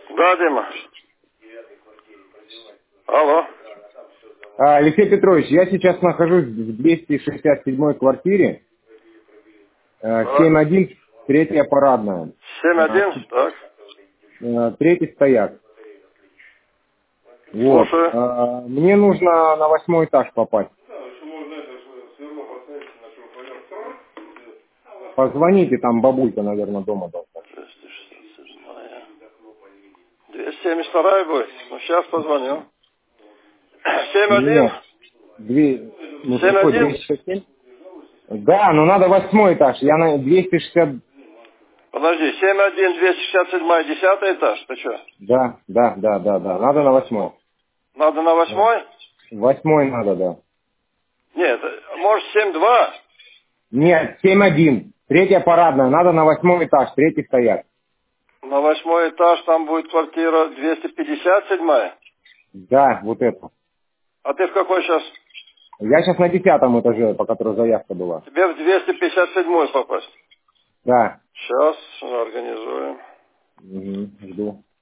Да, Дима. Алло. Алексей Петрович, я сейчас нахожусь в 267 квартире, Так. 7-1, третья парадная. 7-1, так. Третий стояк. Вот. Слушаю. Мне нужно на 8 этаж попасть. Позвоните, там бабулька, наверное, дома должна. 272 будет. Ну, сейчас позвоню. 7-1. Нет. Ну какой, 7-1. 267? Да, но надо 8 этаж. Я на 260... Подожди, 7-1, 267, 10 этаж. Ты что? Да. Надо на 8. Надо на 8? 8 надо, да. Нет, может 7-2? Нет, 7-1. Третья парадная. Надо на 8 этаж. Третий стояк. На 8 этаж там будет квартира 257. Да, вот это. А ты в какой сейчас? Я сейчас на 10 этаже, по которой заявка была. Тебе в 257 попасть. Да. Сейчас организуем. Жду.